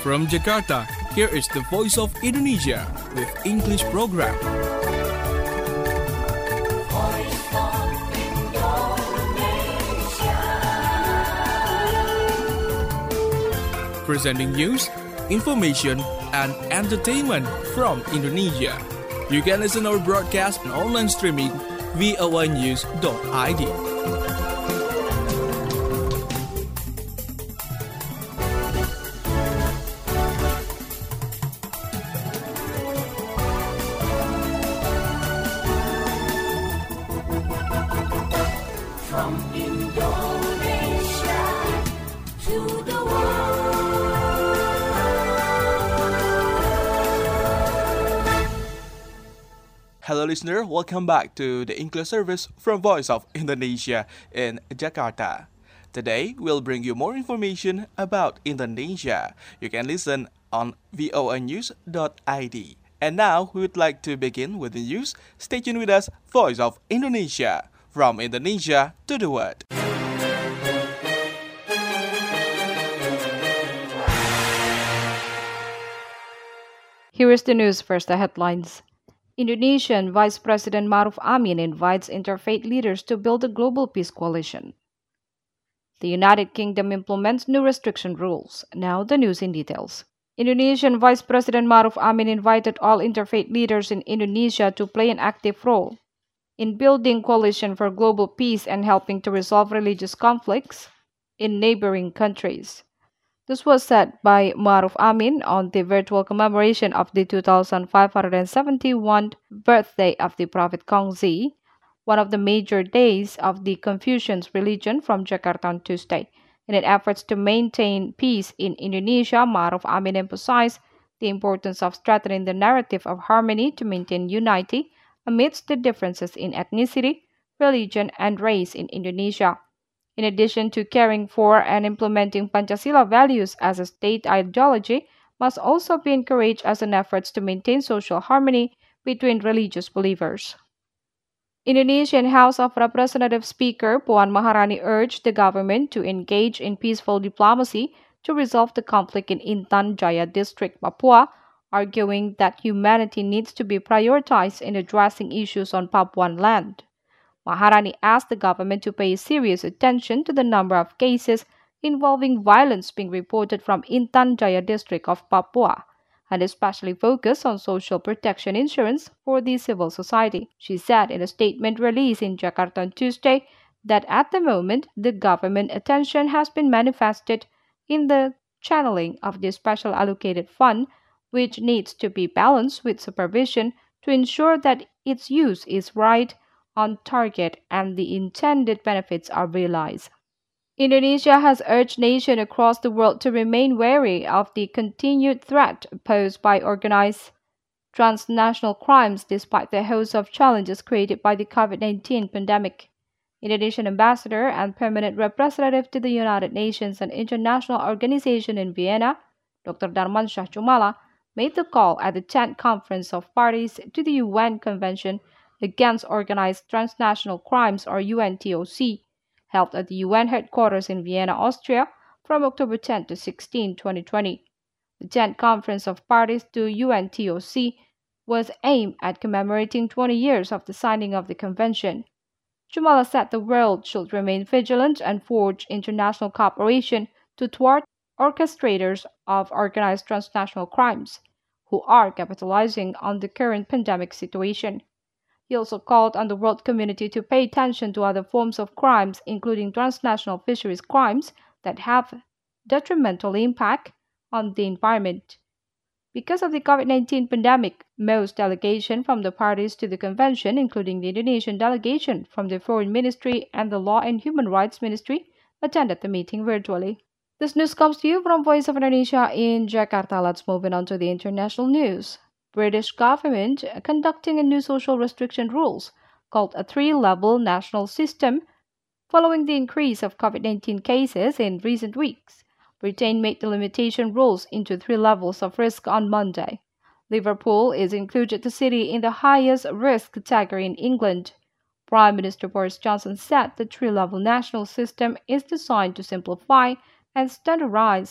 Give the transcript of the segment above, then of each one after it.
From Jakarta, here is the Voice of Indonesia with English program. Presenting news, information, and entertainment from Indonesia. You can listen our broadcast on online streaming voanews.id. From Indonesia to the world. Hello listener, welcome back to the English service from Voice of Indonesia in Jakarta. Today, we'll bring you more information about Indonesia. You can listen on voanews.id. And now, we would like to begin with the news. Stay tuned with us, Voice of Indonesia. From Indonesia to the world. Here is the news, first the headlines. Indonesian Vice President Maruf Amin invites interfaith leaders to build a global peace coalition. The United Kingdom implements new restriction rules. Now the news in details. Indonesian Vice President Maruf Amin invited all interfaith leaders in Indonesia to play an active role in building coalition for global peace and helping to resolve religious conflicts in neighboring countries. This was said by Maruf Amin on the virtual commemoration of the 2571st birthday of the Prophet Kongzi, one of the major days of the Confucian religion, from Jakarta on Tuesday. In an effort to maintain peace in Indonesia, Maruf Amin emphasized the importance of strengthening the narrative of harmony to maintain unity amidst the differences in ethnicity, religion, and race in Indonesia. In addition to caring for and implementing Pancasila values as a state ideology, must also be encouraged as an effort to maintain social harmony between religious believers. Indonesian House of Representatives Speaker Puan Maharani urged the government to engage in peaceful diplomacy to resolve the conflict in Intan Jaya District, Papua, arguing that humanity needs to be prioritized in addressing issues on Papuan land. Maharani asked the government to pay serious attention to the number of cases involving violence being reported from Intan Jaya District of Papua, and especially focus on social protection insurance for the civil society. She said in a statement released in Jakarta on Tuesday that at the moment, the government attention has been manifested in the channeling of the special allocated fund, which needs to be balanced with supervision to ensure that its use is right, on target, and the intended benefits are realized. Indonesia has urged nations across the world to remain wary of the continued threat posed by organized transnational crimes despite the host of challenges created by the COVID-19 pandemic. Indonesian ambassador and permanent representative to the United Nations and International Organization in Vienna, Dr. Darmansyah Jumala, made the call at the 10th Conference of Parties to the UN Convention Against Organized Transnational Crimes, or UNTOC, held at the UN headquarters in Vienna, Austria, from October 10 to 16, 2020. The 10th Conference of Parties to UNTOC was aimed at commemorating 20 years of the signing of the convention. Jumala said the world should remain vigilant and forge international cooperation to thwart orchestrators of organized transnational crimes, who are capitalizing on the current pandemic situation. He also called on the world community to pay attention to other forms of crimes, including transnational fisheries crimes that have detrimental impact on the environment. Because of the COVID-19 pandemic, most delegations from the parties to the convention, including the Indonesian delegation from the Foreign Ministry and the Law and Human Rights Ministry, attended the meeting virtually. This news comes to you from Voice of Indonesia in Jakarta. Let's move on to the international news. British government conducting a new social restriction rules called a 3-level national system following the increase of COVID-19 cases in recent weeks. Britain made the limitation rules into 3 levels of risk on Monday. Liverpool is included the city in the highest risk category in England. Prime Minister Boris Johnson said the 3-level national system is designed to simplify and standardize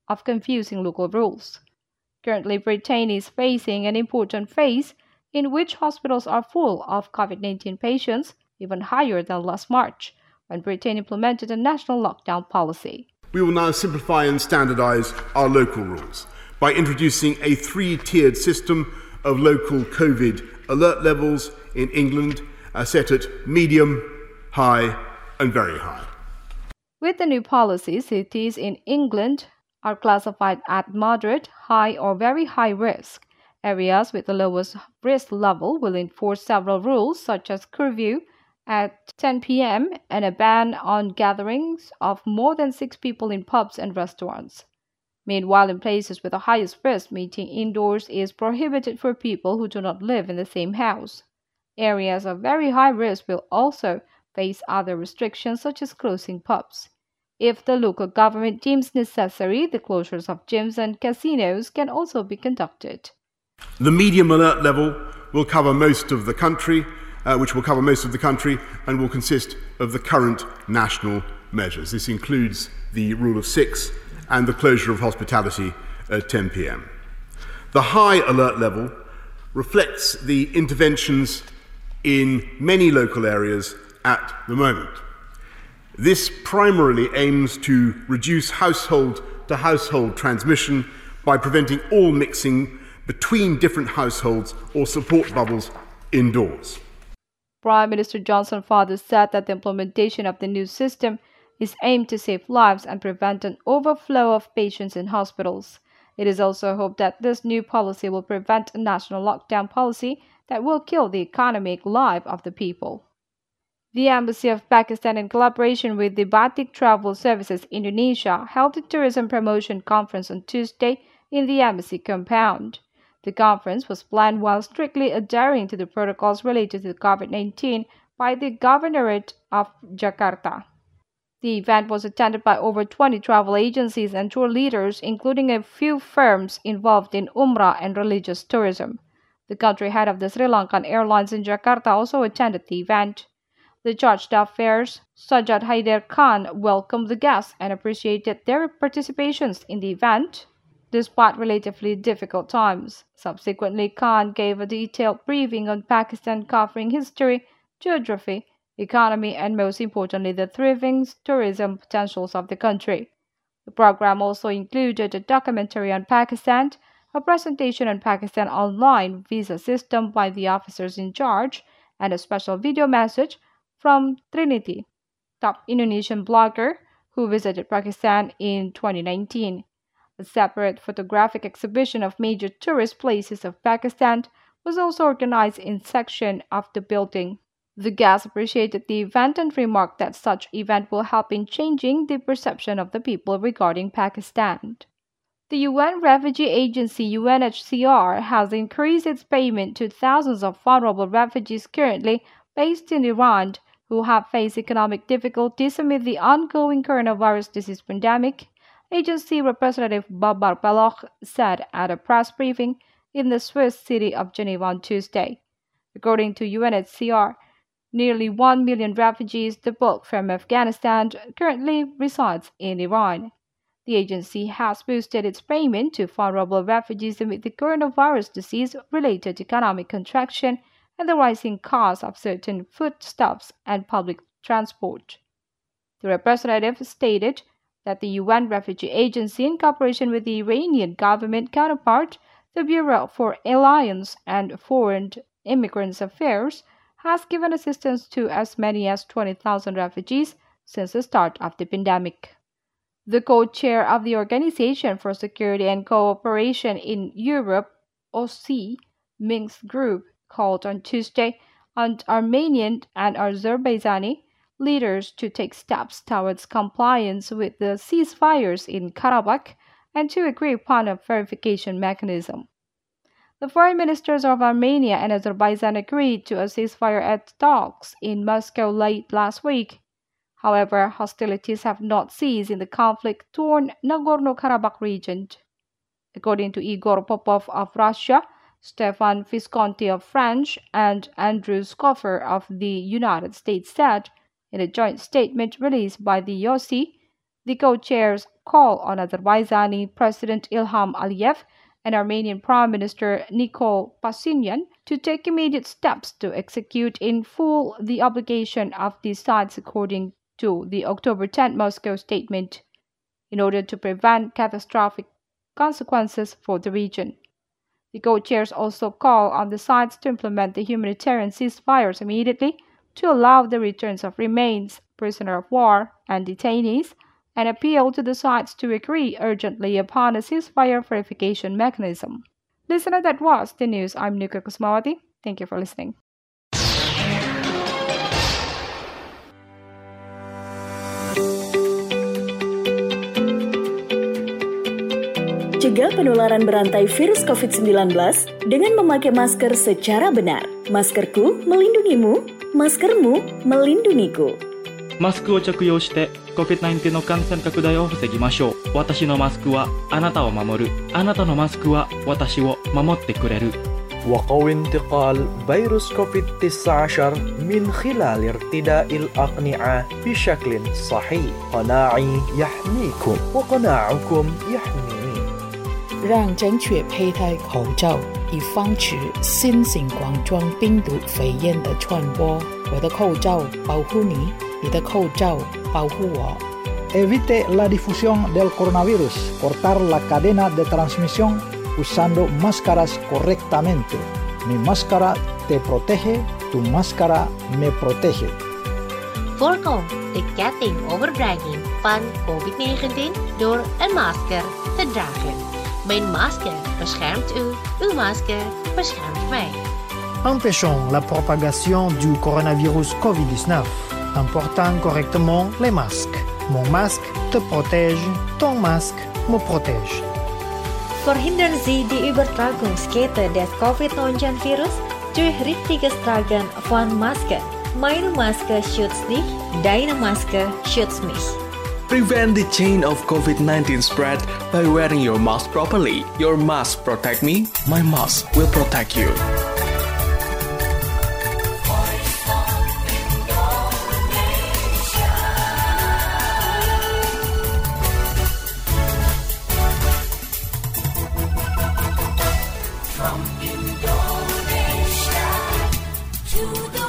of confusing local rules. Currently, Britain is facing an important phase in which hospitals are full of COVID-19 patients, even higher than last March, when Britain implemented a national lockdown policy. We will now simplify and standardise our local rules by introducing a 3-tiered system of local COVID alert levels in England set at medium, high and very high. With the new policy, cities in England are classified at moderate, high or very high risk. Areas with the lowest risk level will enforce several rules such as curfew at 10 p.m. and a ban on gatherings of more than 6 people in pubs and restaurants. Meanwhile, in places with the highest risk, meeting indoors is prohibited for people who do not live in the same house. Areas of very high risk will also face other restrictions such as closing pubs. If the local government deems necessary, the closures of gyms and casinos can also be conducted. The medium alert level will cover most of the country, and will consist of the current national measures. This includes the rule of 6 and the closure of hospitality at 10 p.m. The high alert level reflects the interventions in many local areas at the moment. This primarily aims to reduce household-to-household transmission by preventing all mixing between different households or support bubbles indoors. Prime Minister Johnson further said that the implementation of the new system is aimed to save lives and prevent an overflow of patients in hospitals. It is also hoped that this new policy will prevent a national lockdown policy that will kill the economic life of the people. The Embassy of Pakistan, in collaboration with the Batik Travel Services Indonesia, held a tourism promotion conference on Tuesday in the embassy compound. The conference was planned while strictly adhering to the protocols related to COVID-19 by the Governorate of Jakarta. The event was attended by over 20 travel agencies and tour leaders, including a few firms involved in Umrah and religious tourism. The country head of the Sri Lankan Airlines in Jakarta also attended the event. The Charge d'Affaires, Sajjad Haider Khan, welcomed the guests and appreciated their participations in the event, despite relatively difficult times. Subsequently, Khan gave a detailed briefing on Pakistan covering history, geography, economy, and most importantly, the thriving tourism potentials of the country. The program also included a documentary on Pakistan, a presentation on Pakistan online visa system by the officers in charge, and a special video message from Trinity, top Indonesian blogger who visited Pakistan in 2019. A separate photographic exhibition of major tourist places of Pakistan was also organized in section of the building. The guests appreciated the event and remarked that such event will help in changing the perception of the people regarding Pakistan. The UN Refugee Agency UNHCR has increased its payment to thousands of vulnerable refugees currently based in Iran who have faced economic difficulties amid the ongoing coronavirus disease pandemic, agency representative Babar Baloch said at a press briefing in the Swiss city of Geneva on Tuesday. According to UNHCR, nearly 1 million refugees, the bulk from Afghanistan, currently resides in Iran. The agency has boosted its payment to vulnerable refugees amid the coronavirus disease-related economic contraction and the rising cost of certain foodstuffs and public transport. The representative stated that the UN Refugee Agency, in cooperation with the Iranian government counterpart, the Bureau for Alliance and Foreign Immigrants Affairs, has given assistance to as many as 20,000 refugees since the start of the pandemic. The co-chair of the Organization for Security and Cooperation in Europe, OSCE, Minsk Group, called on Tuesday on Armenian and Azerbaijani leaders to take steps towards compliance with the ceasefires in Karabakh and to agree upon a verification mechanism. The foreign ministers of Armenia and Azerbaijan agreed to a ceasefire at talks in Moscow late last week. However, hostilities have not ceased in the conflict-torn Nagorno-Karabakh region. According to Igor Popov of Russia, Stefan Visconti of France, and Andrew Scoffer of the United States said in a joint statement released by the OSCE, the co-chairs call on Azerbaijani President Ilham Aliyev and Armenian Prime Minister Nikol Pashinyan to take immediate steps to execute in full the obligation of these sides according to the October 10 Moscow statement, in order to prevent catastrophic consequences for the region. The co-chairs also call on the sides to implement the humanitarian ceasefires immediately to allow the returns of remains, prisoners of war, and detainees, and appeal to the sides to agree urgently upon a ceasefire verification mechanism. Listener, that was the news. I'm Nuka Kusmawati. Thank you for listening. Cegah penularan berantai virus COVID-19 dengan memakai masker secara benar. Maskerku melindungimu, maskermu melindungiku. マスクを着用して COVID-19 の感染拡大を防ぎましょう。私のマスクはあなたを守る。あなたのマスクは私を守ってくれる。 وقوي انتقال فيروس كوفيد-19 من خلال ارتداء الأقنعة بشكل صحيح. قناعي يحميكم وقناعكم يحميني. 让正确佩戴口罩，以防止新型冠状病毒肺炎的传播。我的口罩保护你，你的口罩保护我。 Evite la difusión del coronavirus. Cortar la cadena de transmisión usando máscaras correctamente. Mi máscara te protege, tu máscara me protege. Voorkom de ketting overbrenging van COVID-19 door een masker te dragen. Mijn masker beschermt u, uw masker beschermt mij. Empêchons la propagation du coronavirus COVID-19 en portant correctement les masques. Mon masque te protège, ton masque me protège. Verhindern Sie die Übertragungskette des Covid-19-Virus durch richtiges Tragen von Maske. Meine Maske schützt dich, deine Maske schützt mich. Prevent the chain of COVID-19 spread by wearing your mask properly. Your mask protect me, my mask will protect you. From Indonesia to the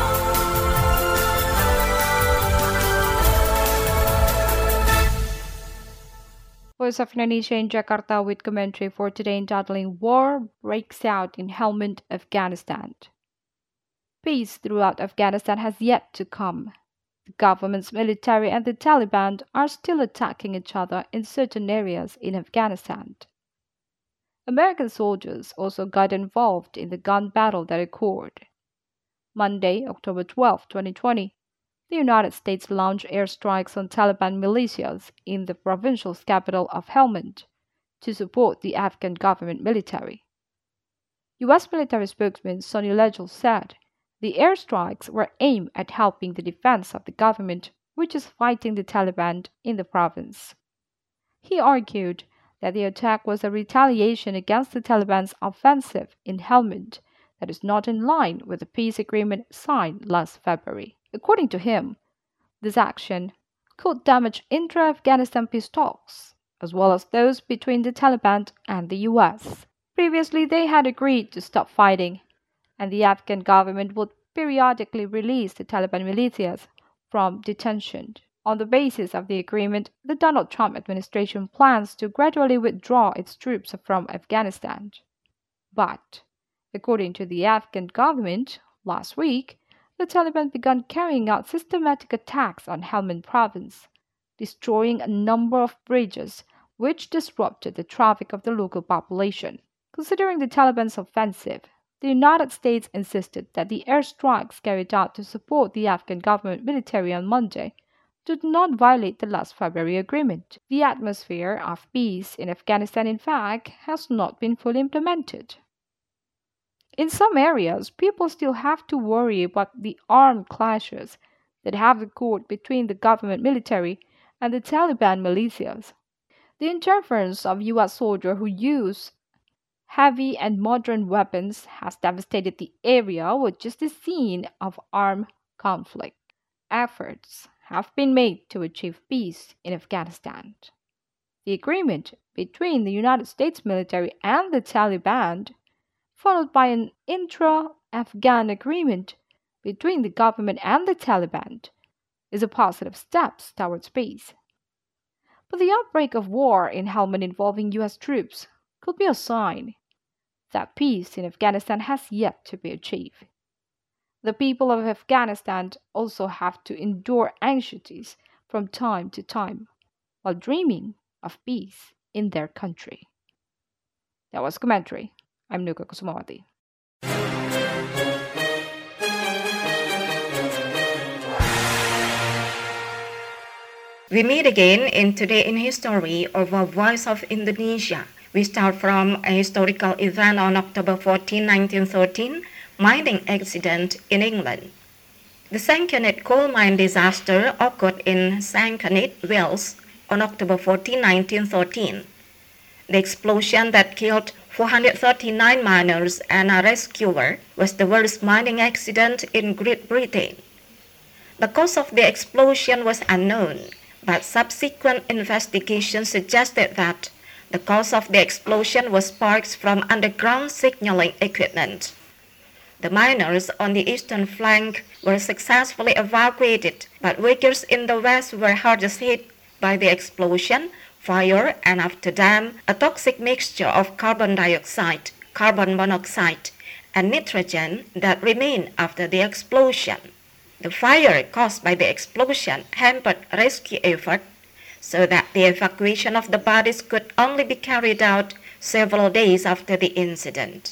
Voice of Indonesia in Jakarta with commentary for today entitling War Breaks Out in Helmand, Afghanistan. Peace throughout Afghanistan has yet to come. The government's military and the Taliban are still attacking each other in certain areas in Afghanistan. American soldiers also got involved in the gun battle that occurred. Monday, October 12, 2020, the United States launched airstrikes on Taliban militias in the provincial capital of Helmand to support the Afghan government military. U.S. military spokesman Sonny Legel said the airstrikes were aimed at helping the defense of the government, which is fighting the Taliban in the province. He argued that the attack was a retaliation against the Taliban's offensive in Helmand that is not in line with the peace agreement signed last February. According to him, this action could damage intra-Afghanistan peace talks, as well as those between the Taliban and the U.S. Previously, they had agreed to stop fighting, and the Afghan government would periodically release the Taliban militias from detention. On the basis of the agreement, the Donald Trump administration plans to gradually withdraw its troops from Afghanistan. But, according to the Afghan government, last week, the Taliban began carrying out systematic attacks on Helmand province, destroying a number of bridges which disrupted the traffic of the local population. Considering the Taliban's offensive, the United States insisted that the airstrikes carried out to support the Afghan government military on Monday did not violate the last February agreement. The atmosphere of peace in Afghanistan, in fact, has not been fully implemented. In some areas, people still have to worry about the armed clashes that have occurred between the government military and the Taliban militias. The interference of U.S. soldiers who use heavy and modern weapons has devastated the area, which is the scene of armed conflict. Efforts have been made to achieve peace in Afghanistan. the agreement between the United States military and the Taliban, followed by an intra-Afghan agreement between the government and the Taliban, is a positive step towards peace. But the outbreak of war in Helmand involving US troops could be a sign that peace in Afghanistan has yet to be achieved. The people of Afghanistan also have to endure anxieties from time to time while dreaming of peace in their country. That was commentary. I'm Nuka Kusumawati. We meet again in Today in History of the Voice of Indonesia. We start from a historical event on October 14, 1913, mining accident in England. The Sankenit coal mine disaster occurred in Sankenit, Wales, on October 14, 1913. The explosion that killed 439 miners and a rescuer was the worst mining accident in Great Britain. The cause of the explosion was unknown, but subsequent investigation suggested that the cause of the explosion was sparks from underground signaling equipment. The miners on the eastern flank were successfully evacuated, but workers in the west were hardest hit by the explosion, fire, and after them, a toxic mixture of carbon dioxide, carbon monoxide, and nitrogen that remained after the explosion. The fire caused by the explosion hampered rescue effort, so that the evacuation of the bodies could only be carried out several days after the incident.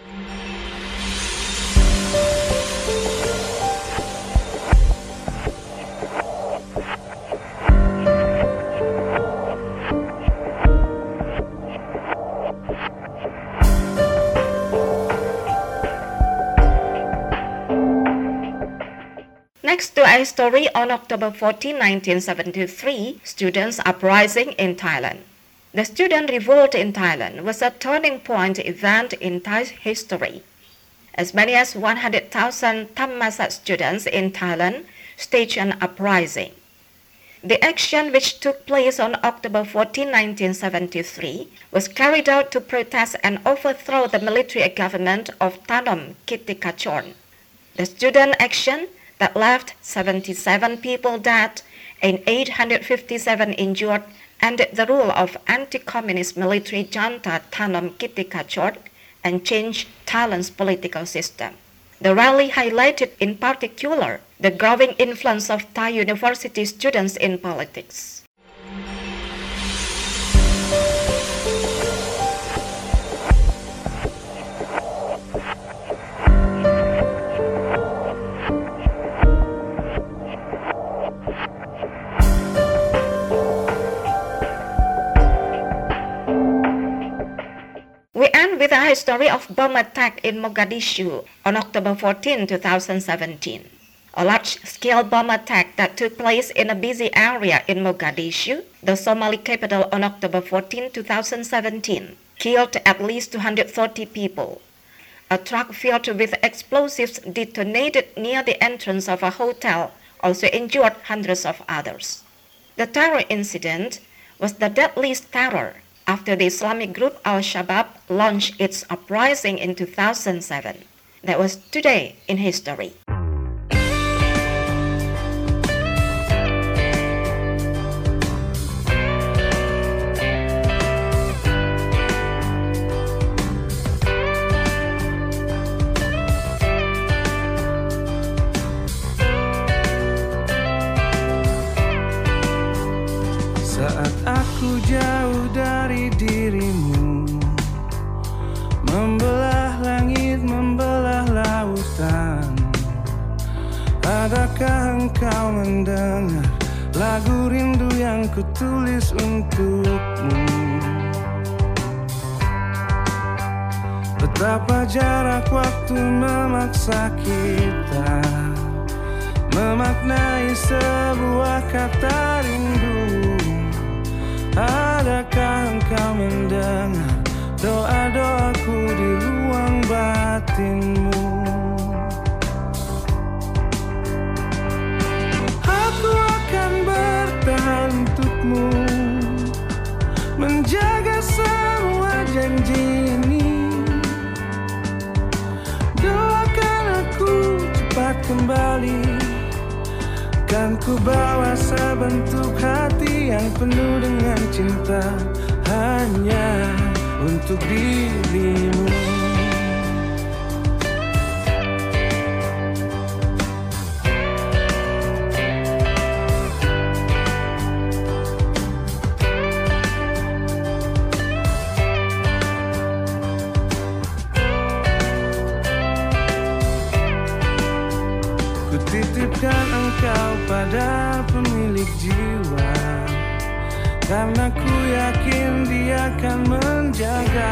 Next to a story on October 14, 1973, students uprising in Thailand. The student revolt in Thailand was a turning point event in Thai history. As many as 100,000 Thammasat students in Thailand staged an uprising. The action, which took place on October 14, 1973, was carried out to protest and overthrow the military government of Thanom Kittikachorn. The student action that left 77 people dead and 857 injured ended the rule of anti-communist military junta Thanom Kittikachorn and changed Thailand's political system. The rally highlighted in particular the growing influence of Thai university students in politics. We end with a story of bomb attack in Mogadishu on October 14, 2017. A large-scale bomb attack that took place in a busy area in Mogadishu, the Somali capital, on October 14, 2017, killed at least 230 people. A truck filled with explosives detonated near the entrance of a hotel, also injured hundreds of others. The terror incident was the deadliest terror after the Islamic group Al-Shabaab launched its uprising in 2007. That was Today in History. Saat aku jauh dari dirimu, membelah langit, membelah lautan. Adakah engkau mendengar lagu rindu yang kutulis untukmu? Betapa jarak waktu memaksa kita memaknai sebuah kata rindu. Adakah engkau mendengar doa-doaku di ruang batinmu? Aku akan bertahan untukmu, kembali. Kan ku bawa sebentuk hati yang penuh dengan cinta hanya untuk dirimu. Titipkan engkau pada pemilik jiwa, karena ku yakin dia akan menjaga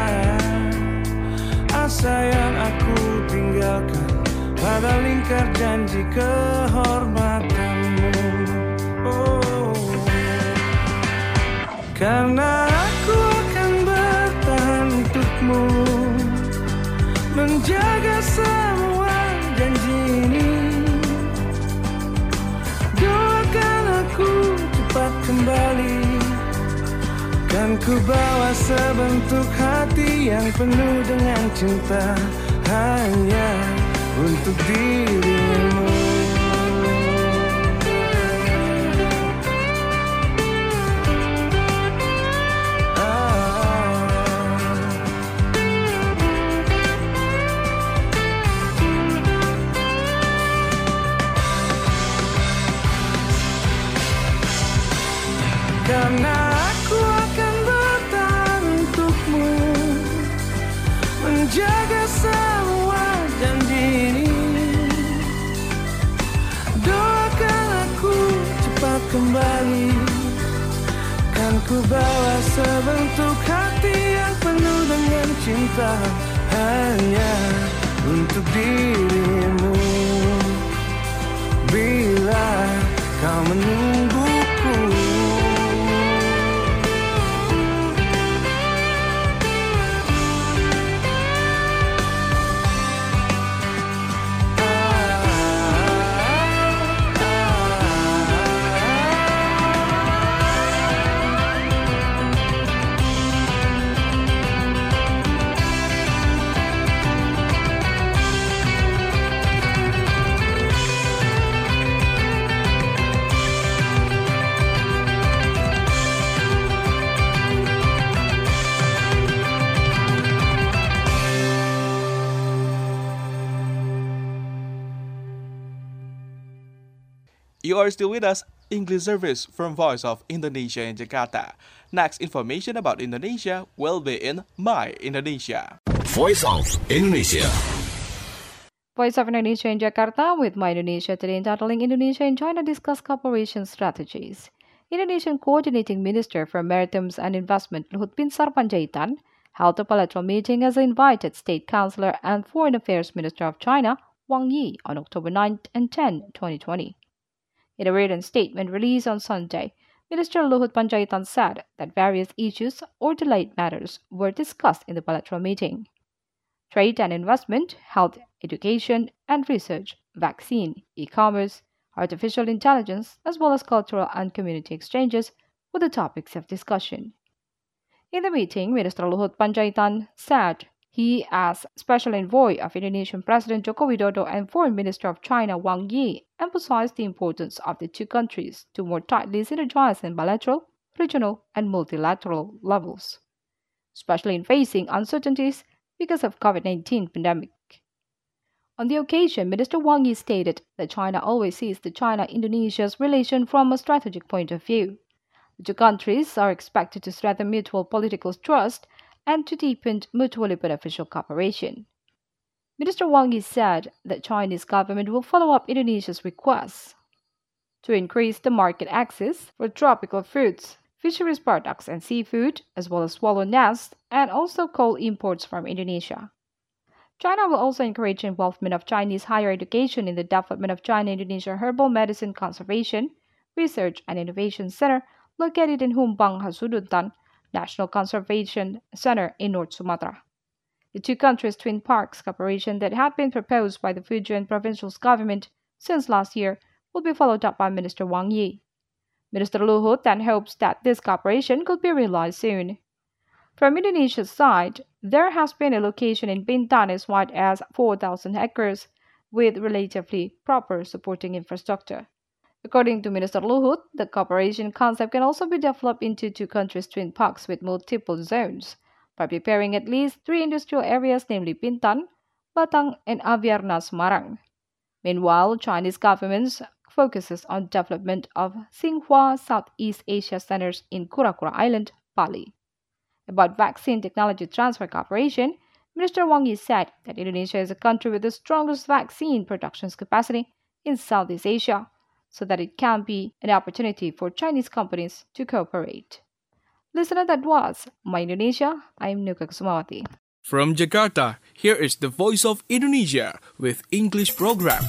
asa yang aku tinggalkan pada lingkar janji kehormatanmu. Karena aku akan bertahan untukmu, menjaga semua janji ini. Cepat kembali, kan ku bawa sebentuk hati yang penuh dengan cinta hanya untuk dirimu. Karena aku akan bertahan untukmu, menjaga semua janji ini. Doakan aku cepat kembali, kan ku bawa sebentuk hati yang penuh dengan cinta hanya untuk dirimu. Bila kau menungguku, You are still with us, English service from Voice of Indonesia in Jakarta. Next information about Indonesia will be in My Indonesia. Voice of Indonesia. Voice of Indonesia in Jakarta with My Indonesia today entitling Indonesia and China discuss cooperation strategies. Indonesian Coordinating Minister for Maritimes and Investment Luhut Binsar Panjaitan held a bilateral meeting as the invited State Councillor and Foreign Affairs Minister of China, Wang Yi, on October 9 and 10, 2020. In a written statement released on Sunday, Minister Luhut Panjaitan said that various issues or delayed matters were discussed in the bilateral meeting. Trade and investment, health, education and research, vaccine, e-commerce, artificial intelligence, as well as cultural and community exchanges were the topics of discussion. In the meeting, Minister Luhut Panjaitan said he, as Special Envoy of Indonesian President Joko Widodo and Foreign Minister of China Wang Yi, emphasized the importance of the two countries to more tightly synergize in bilateral, regional, and multilateral levels, especially in facing uncertainties because of COVID-19 pandemic. On the occasion, Minister Wang Yi stated that China always sees the China-Indonesia's relation from a strategic point of view. The two countries are expected to strengthen mutual political trust and to deepen mutually beneficial cooperation. Minister Wang Yi said that Chinese government will follow up Indonesia's requests to increase the market access for tropical fruits, fisheries products and seafood, as well as swallow nests, and also coal imports from Indonesia. China will also encourage involvement of Chinese higher education in the development of China-Indonesia Herbal Medicine Conservation, Research and Innovation Center located in Humbang, Hasuduntan, National Conservation Center in North Sumatra. The two countries' twin parks cooperation that had been proposed by the Fujian provincial government since last year will be followed up by Minister Wang Yi. Minister Luhut then hopes that this cooperation could be realized soon. From Indonesia's side, there has been a location in Bintan as wide as 4,000 hectares with relatively proper supporting infrastructure. According to Minister Luhut, the cooperation concept can also be developed into two countries' twin parks with multiple zones by preparing at least 3 industrial areas, namely Bintan, Batang, and Aviarna Semarang. Meanwhile, Chinese government focuses on development of Xinhua Southeast Asia centers in Kura-Kura Island, Bali. About vaccine technology transfer cooperation, Minister Wang Yi said that Indonesia is a country with the strongest vaccine production capacity in Southeast Asia, so that it can be an opportunity for Chinese companies to cooperate. Listener, that was My Indonesia. I'm Nuka Kusumawati. From Jakarta, here is the Voice of Indonesia with English program.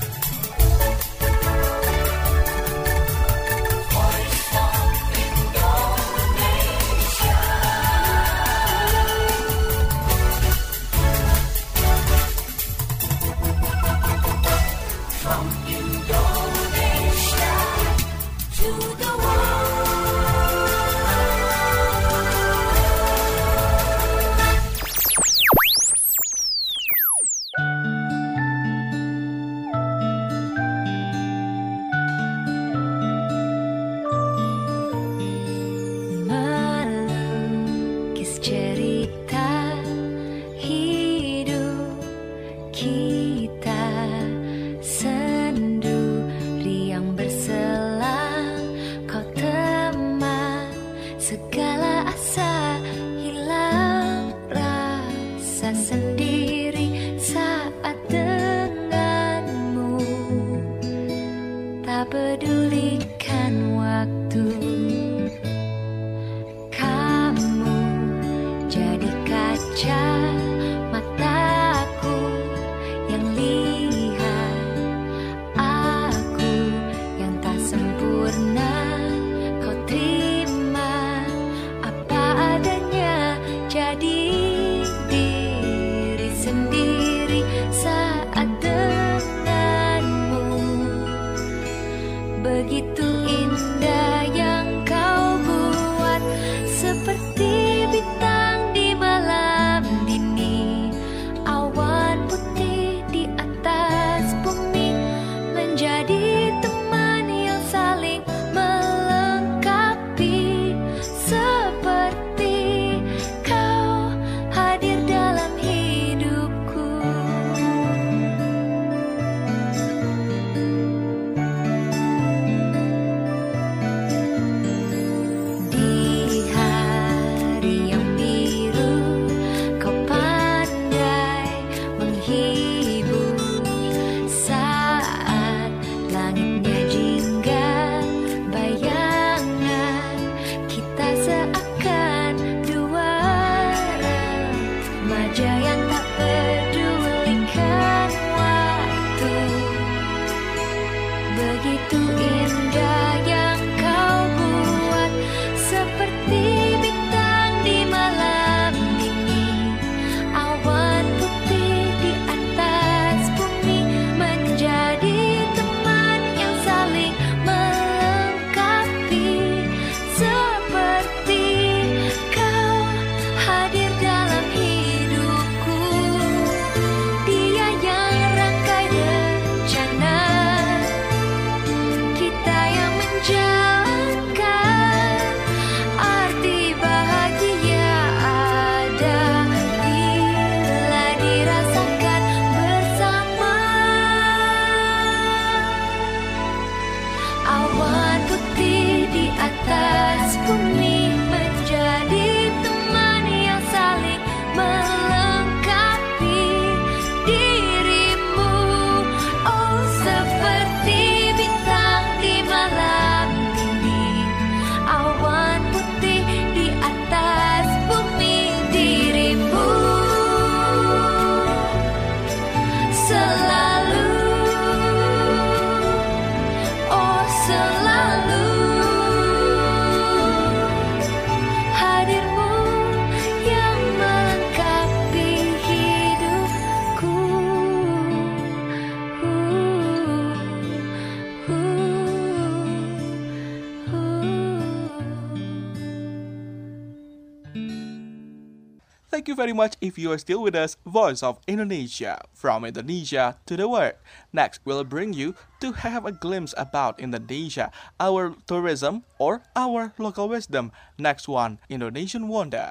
Thank you very much if you are still with us, Voice of Indonesia, from Indonesia to the world. Next, we'll bring you to have a glimpse about Indonesia, our tourism or our local wisdom. Next one, Indonesian Wonder.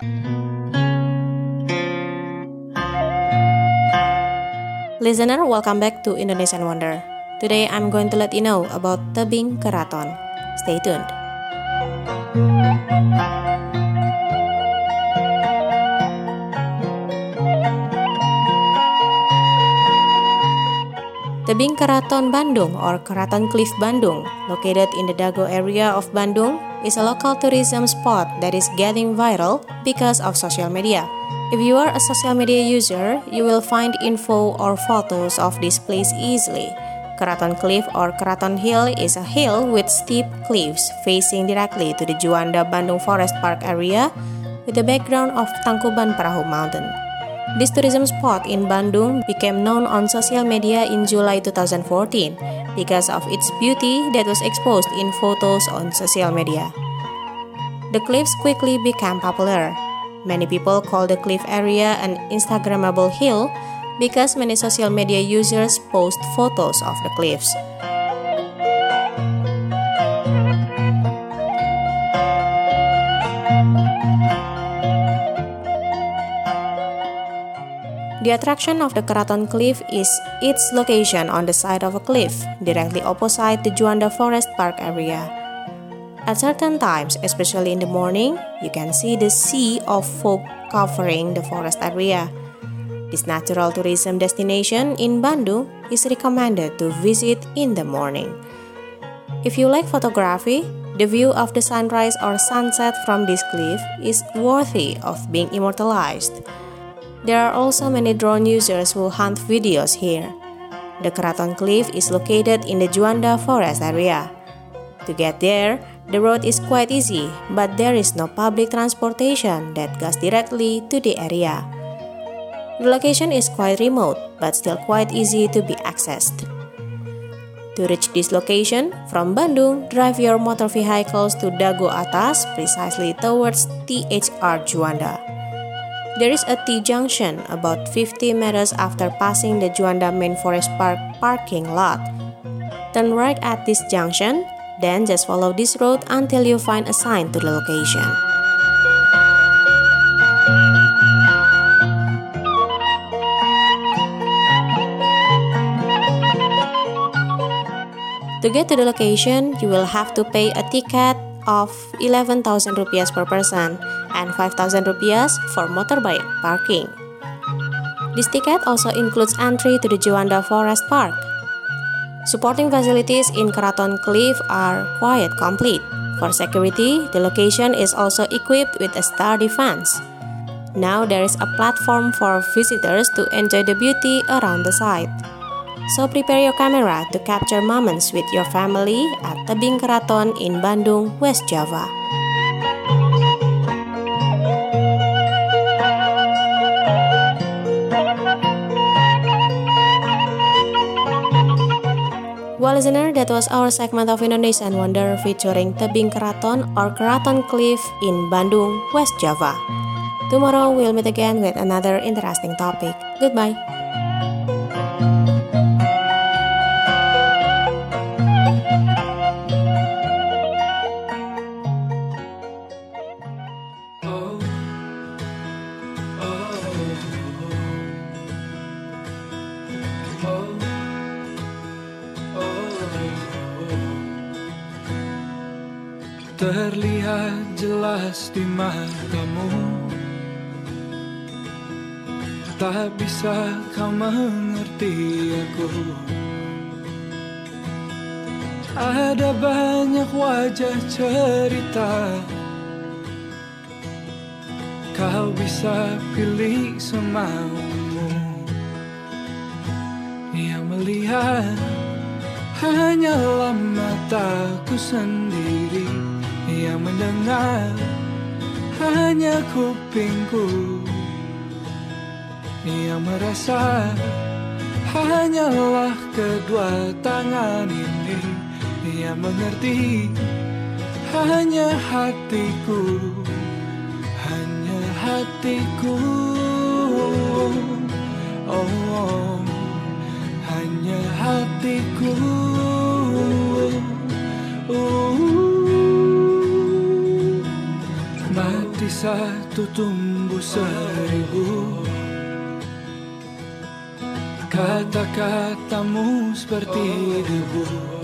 Listener, welcome back to Indonesian Wonder. Today I'm going to let you know about Tebing Keraton. Stay tuned. Tebing Keraton Bandung or Keraton Cliff Bandung, located in the Dago area of Bandung, is a local tourism spot that is getting viral because of social media. If you are a social media user, you will find info or photos of this place easily. Keraton Cliff or Keraton Hill is a hill with steep cliffs facing directly to the Juanda Bandung Forest Park area with the background of Tangkuban Perahu Mountain. This tourism spot in Bandung became known on social media in July 2014 because of its beauty that was exposed in photos on social media. The cliffs quickly became popular. Many people call the cliff area an Instagrammable hill because many social media users post photos of the cliffs. The attraction of the Keraton Cliff is its location on the side of a cliff, directly opposite the Juanda Forest Park area. At certain times, especially in the morning, you can see the sea of fog covering the forest area. This natural tourism destination in Bandung is recommended to visit in the morning. If you like photography, the view of the sunrise or sunset from this cliff is worthy of being immortalized. There are also many drone users who hunt videos here. The Keraton Cliff is located in the Juanda Forest area. To get there, the road is quite easy, but there is no public transportation that goes directly to the area. The location is quite remote, but still quite easy to be accessed. To reach this location, from Bandung, drive your motor vehicles to Dago Atas, precisely towards THR Juanda. There is a T-junction about 50 meters after passing the Juanda Main Forest Park parking lot. Turn right at this junction, then just follow this road until you find a sign to the location. To get to the location, you will have to pay a ticket of 11,000 rupiah per person and 5,000 rupiah for motorbike parking. This ticket also includes entry to the Juanda Forest Park. Supporting facilities in Keraton Cliff are quite complete. For security, the location is also equipped with a star defense. Now there is a platform for visitors to enjoy the beauty around the site. So prepare your camera to capture moments with your family at Tebing Keraton in Bandung, West Java. Well, listener, that was our segment of Indonesian Wonder featuring Tebing Keraton or Keraton Cliff in Bandung, West Java. Tomorrow we'll meet again with another interesting topic. Goodbye. Terlihat jelas di matamu, tak bisa kau mengerti aku. Ada banyak wajah cerita, kau bisa pilih semaumu. Yang melihat hanyalah mataku sendiri, yang mendengar hanya kupingku, yang merasa hanyalah kedua tangan ini, yang mengerti hanya hatiku, hanya hatiku. oh, hanya hatiku. Mati satu tumbuh seribu. Kata-katamu seperti debu.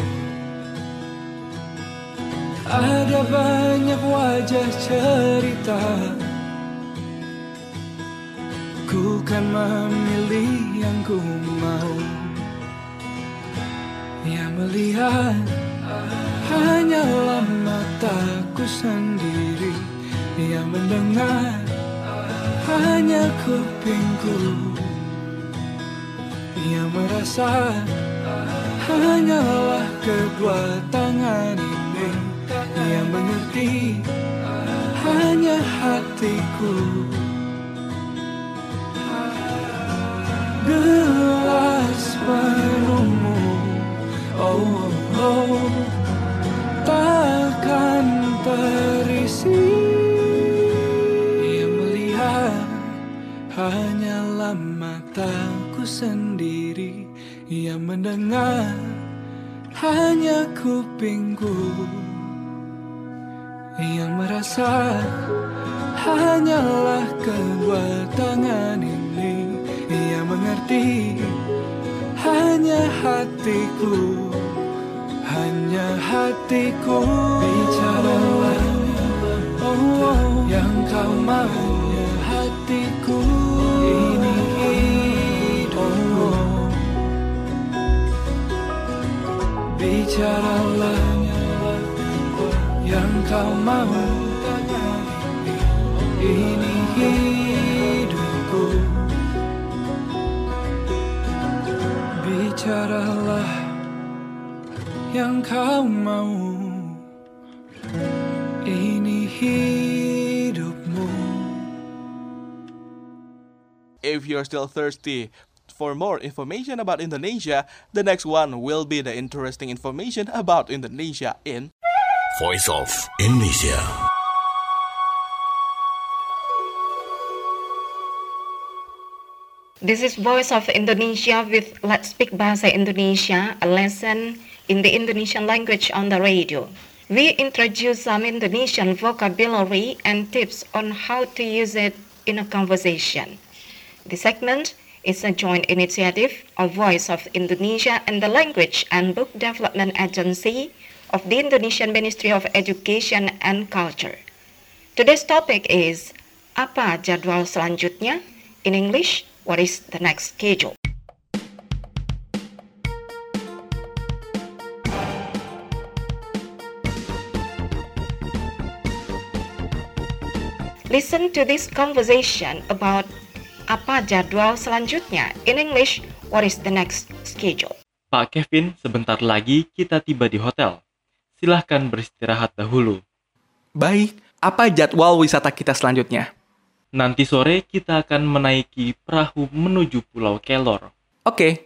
Ada banyak wajah cerita. Ku kan memilih yang ku mau. Yang melihat hanyalah mataku sendiri. Yang mendengar hanya kupingku. Yang merasa hanyalah kedua tangan ini. Yang mengerti hanya hatiku. Gelas penuhmu, oh, oh, takkan terisi. Yang melihat hanyalah mataku sendiri. Yang mendengar hanya kupingku. Yang merasa hanyalah kedua tangan ini. Yang mengerti hanya hatiku. Hanya hatiku. Bicaralah, oh, oh, yang kau mau. Hatiku ini hidupku. Bicaralah yang kau mau. Ini hidupku. Bicaralah yang kau mau. Ini hidupmu. If you're still thirsty for more information about Indonesia, the next one will be the interesting information about Indonesia in Voice of Indonesia. This is Voice of Indonesia with Let's Speak Bahasa Indonesia, a lesson in the Indonesian language on the radio. We introduce some Indonesian vocabulary and tips on how to use it in a conversation. The segment is a joint initiative of Voice of Indonesia and the Language and Book Development Agency of the Indonesian Ministry of Education and Culture. Today's topic is apa jadwal selanjutnya? In English, what is the next schedule? Listen to this conversation about apa jadwal selanjutnya. In English, what is the next schedule? Pak Kevin, sebentar lagi kita tiba di hotel. Silahkan beristirahat dahulu. Baik, apa jadwal wisata kita selanjutnya? Nanti sore kita akan menaiki perahu menuju Pulau Kelor. Oke.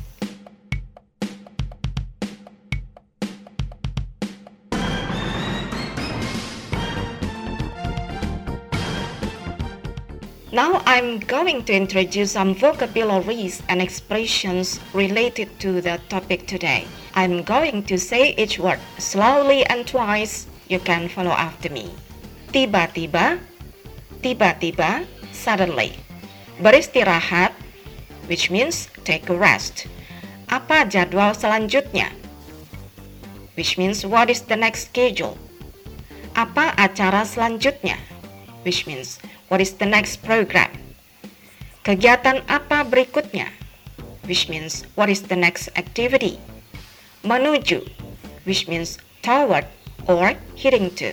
Now I'm going to introduce some vocabularies and expressions related to the topic today. I'm going to say each word slowly and twice. You can follow after me. Tiba-tiba, tiba-tiba, suddenly. Beristirahat, which means take a rest. Apa jadwal selanjutnya? Which means what is the next schedule? Apa acara selanjutnya? Which means what is the next program? Kegiatan apa berikutnya? Which means what is the next activity? Menuju, which means toward or heading to.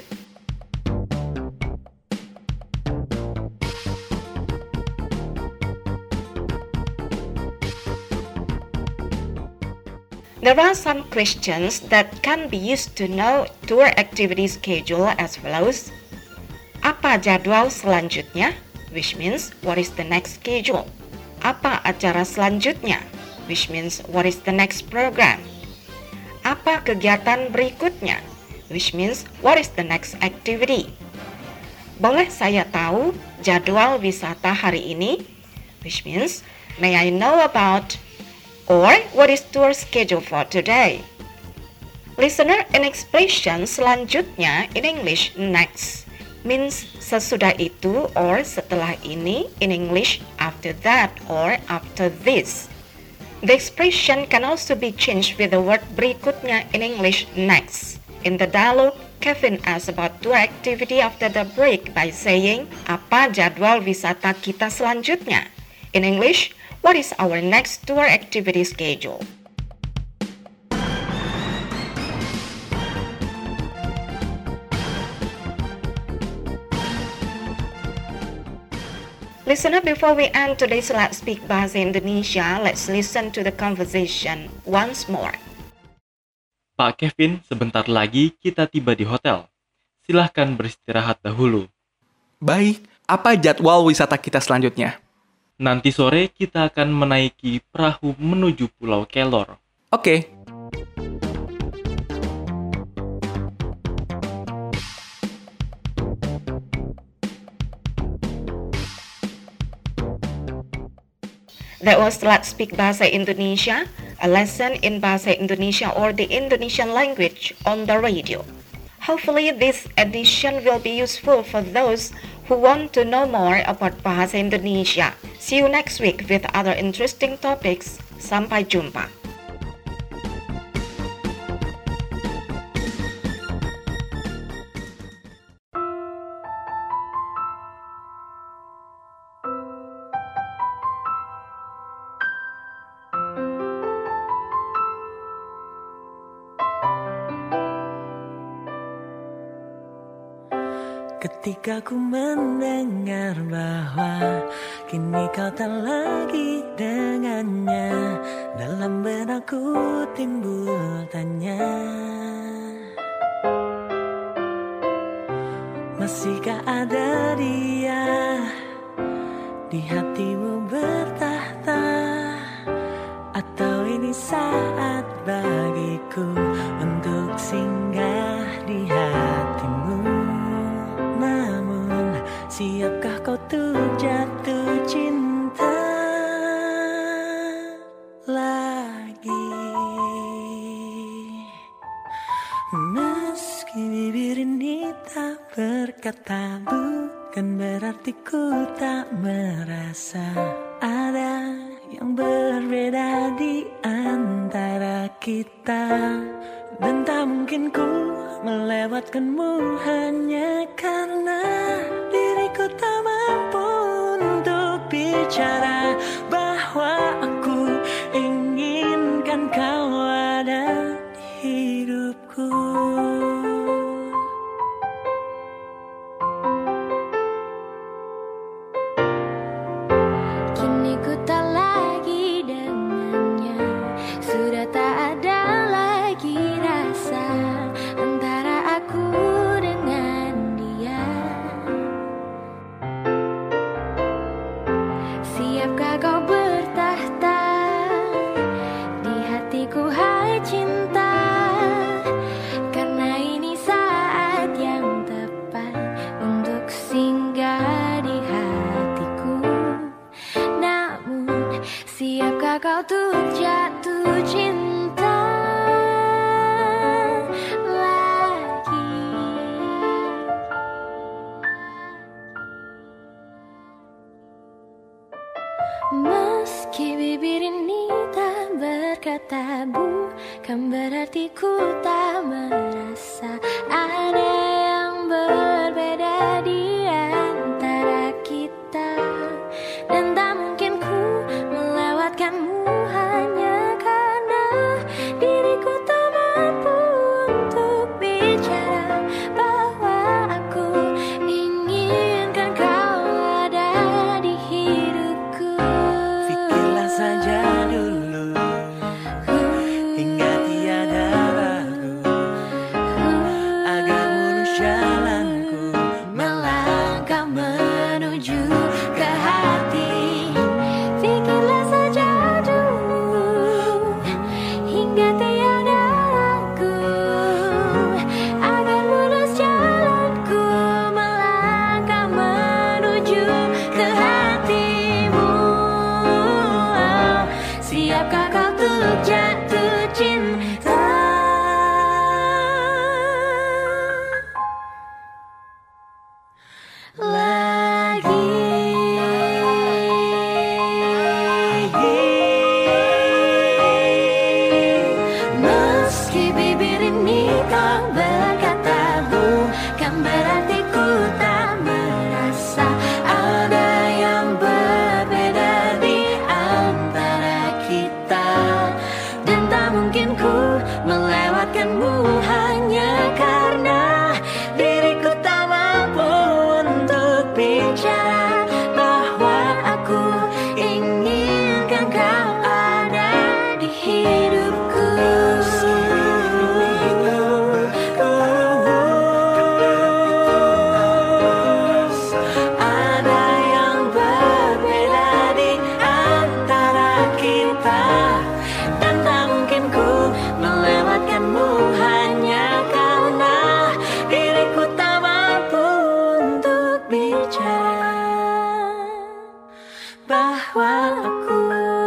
There are some questions that can be used to know tour activity schedule as follows. Apa jadwal selanjutnya? Which means what is the next schedule? Apa acara selanjutnya? Which means what is the next program? Apa kegiatan berikutnya? Which means what is the next activity? Boleh saya tahu jadwal wisata hari ini? which means, may I know about, or what is tour schedule for today? Listener, an expression selanjutnya in English, next, means sesudah itu or setelah ini, in English, after that or after this. The expression can also be changed with the word berikutnya in English, next. In the dialogue, Kevin asks about tour activity after the break by saying, apa jadwal wisata kita selanjutnya? In English, what is our next tour activity schedule? Listener, before we end today's Let's Speak Bahasa Indonesia, let's listen to the conversation once more. Pak Kevin, sebentar lagi kita tiba di hotel. Silahkan beristirahat dahulu. Baik, apa jadwal wisata kita selanjutnya? Nanti sore kita akan menaiki perahu menuju Pulau Kelor. Oke. That was Let's Speak Bahasa Indonesia, a lesson in Bahasa Indonesia or the Indonesian language on the radio. Hopefully this edition will be useful for those who want to know more about Bahasa Indonesia. See you next week with other interesting topics. Sampai jumpa. Ketika ku mendengar bahwa kini kau tak lagi dengannya, dalam benakku timbul tanya, masihkah ada dia di hatimu bertahta, atau ini saat bagiku untuk singgah di hatimu? Namun, siapkah kau tuh jatuh cinta lagi? Meski bibir ini tak berkata, bukan berarti ku tak merasa ada yang berbeda di antara kita. Dan tak mungkin ku melewatkanmu hanya karena diriku tak mampu untuk bicara bahwa aku inginkan kau ada di hidupku. Kini ku tak lagi dengannya, sudah tak ada lagi rasa antara aku dengan dia. Siapkah kau bertahta di hatiku, hai cinta? Karena ini saat yang tepat untuk singgah di hatiku. Namun, siapkah kau tuh jatuh cinta lagi? Meski bibir ini tak berkata, bukan berarti ku tak merasa ada yang berbeda di antara kita. Dan tak mungkin ku melewatkanmu hanya karena diriku tak mampu untuk bicara bahwa aku inginkan kau ada di hidupku. Pikirlah saja dulu hingga tiada ragu, agar mulus tak berkata bukan berarti ku tak merasa ada yang berbeda di antara kita. Dan tak mungkin ku melewatkanmu hanya karena diriku tak mampu untuk bicara bahwa aku inginkan kau ada di hidupku. Ada yang berbeda di antara kita, dan tak mungkin ku melewatkanmu hanya karena diriku tak mampu untuk bicara bahwa aku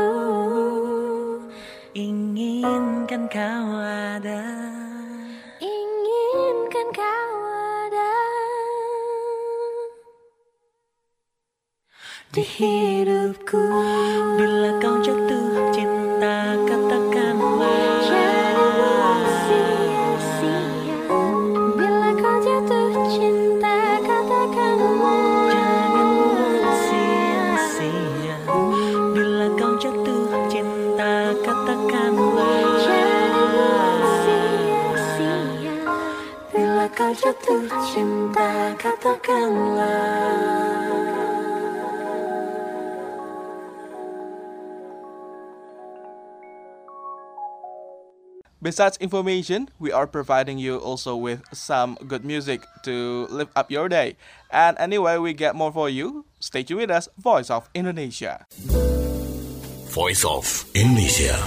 inginkan kau ada, inginkan kau ada di hidupku. Bila kau jatuh cinta, katakanlah jangan sia-sia. Bila kau jatuh cinta, katakanlah jangan sia-sia. Bila kau jatuh cinta, katakanlah jangan sia-sia. Bila kau jatuh cinta, katakanlah. Besides information, we are providing you also with some good music to lift up your day. And anyway, we get more for you. Stay tuned with us, Voice of Indonesia. Voice of Indonesia.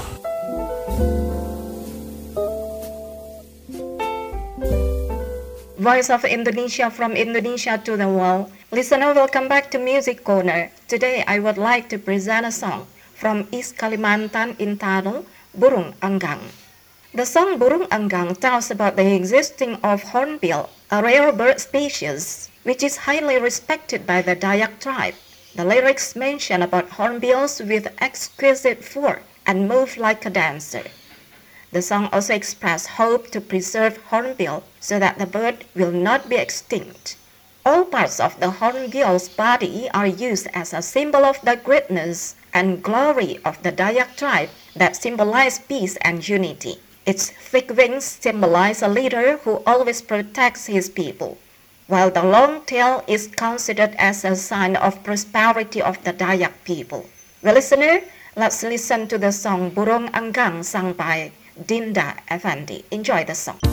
Voice of Indonesia from Indonesia to the world. Listener, welcome back to Music Corner. Today I would like to present a song from East Kalimantan entitled Burung Enggang. The song Burung Enggang tells about the existing of hornbill, a rare bird species, which is highly respected by the Dayak tribe. The lyrics mention about hornbills with exquisite form and move like a dancer. The song also expresses hope to preserve hornbill so that the bird will not be extinct. All parts of the hornbill's body are used as a symbol of the greatness and glory of the Dayak tribe that symbolize peace and unity. Its thick wings symbolize a leader who always protects his people, while the long tail is considered as a sign of prosperity of the Dayak people. Well, listener, let's listen to the song Burung Enggang sung by Dinda Effendi. Enjoy the song.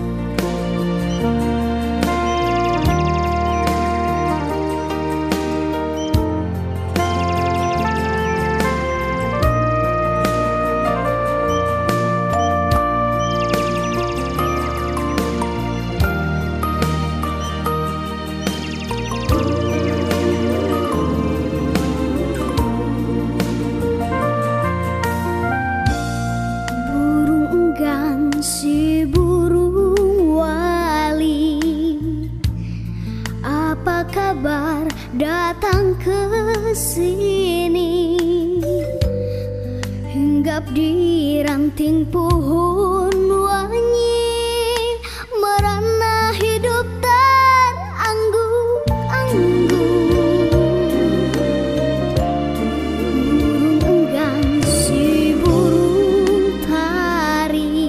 Si burung wali, apa kabar datang ke sini? Hinggap di ranting pohon wangi, merana hidup teranggu-anggu. Burung enggang si burung pari,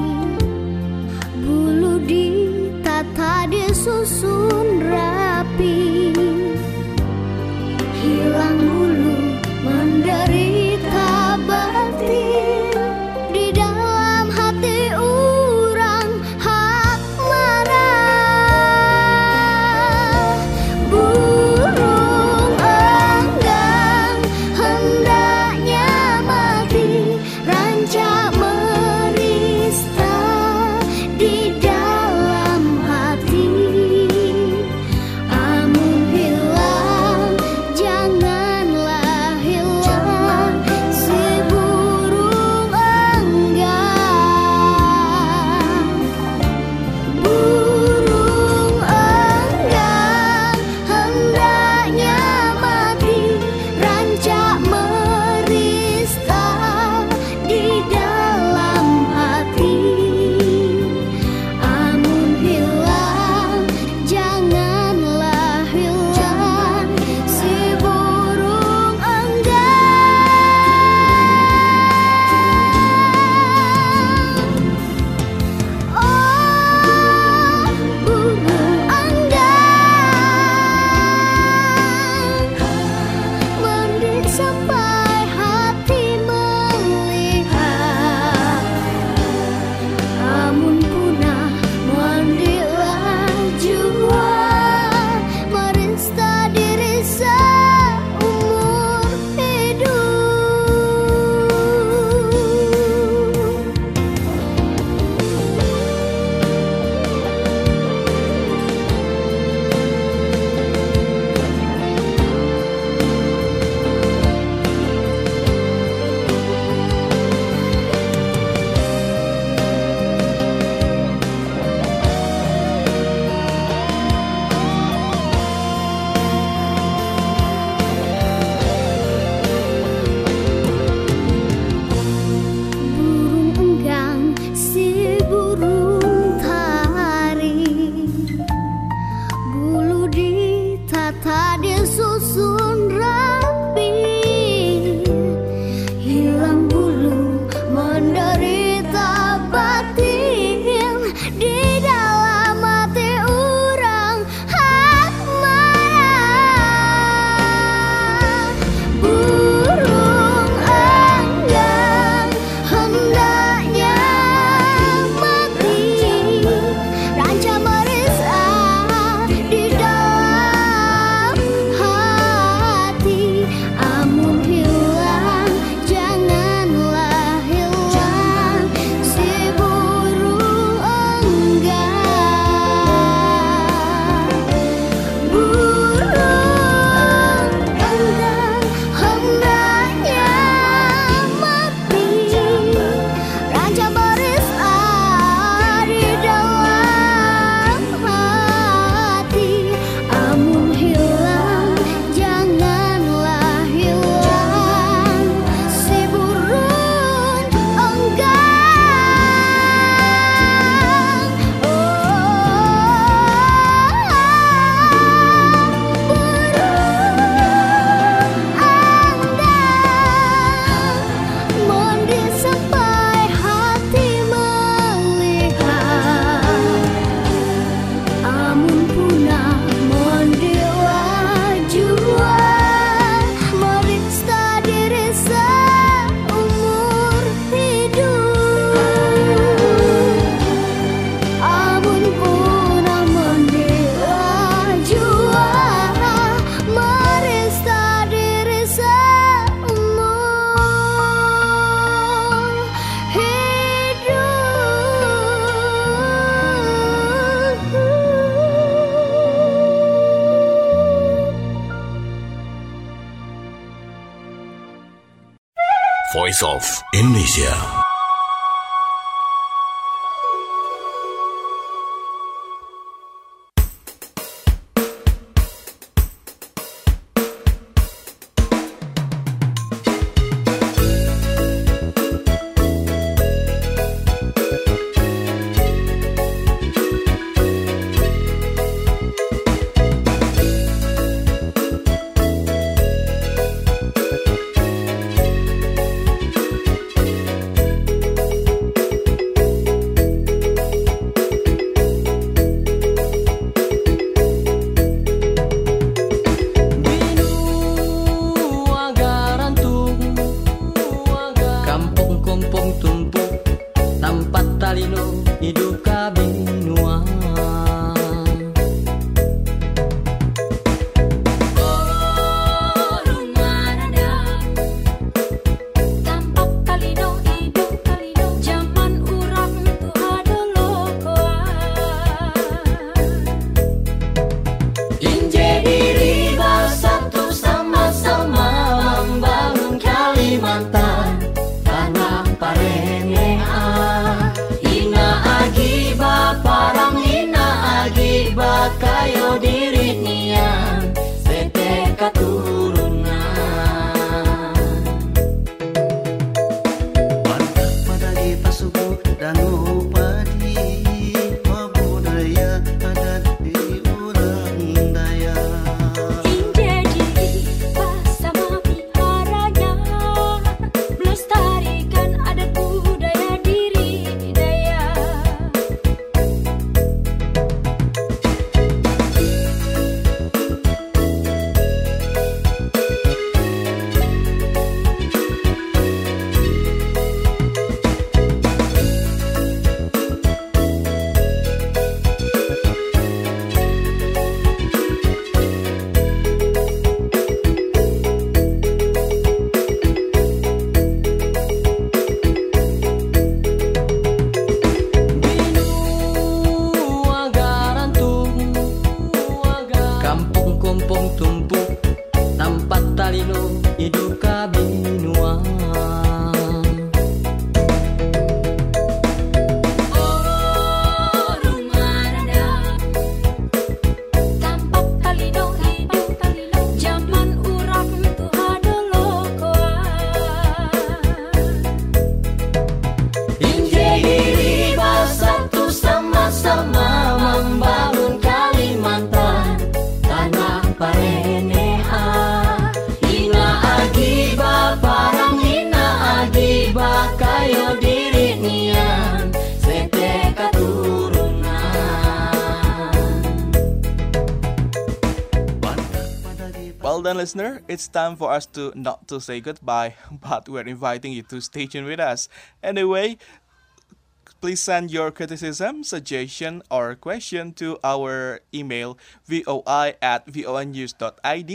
bulu ditata disusun rapi, hilang bulu menderita batin, di dalam hati Voice of Indonesia. Well done, listener. It's time for us to not to say goodbye, but we're inviting you to stay tuned with us. Anyway, please send your criticism, suggestion, or question to our email voi@voanews.id,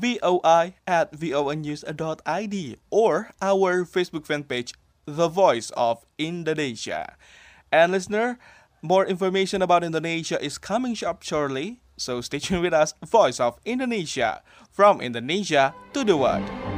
voi@voanews.id, or our Facebook fan page, The Voice of Indonesia. And listener, more information about Indonesia is coming up shortly, so stay tuned with us, Voice of Indonesia, from Indonesia to the world.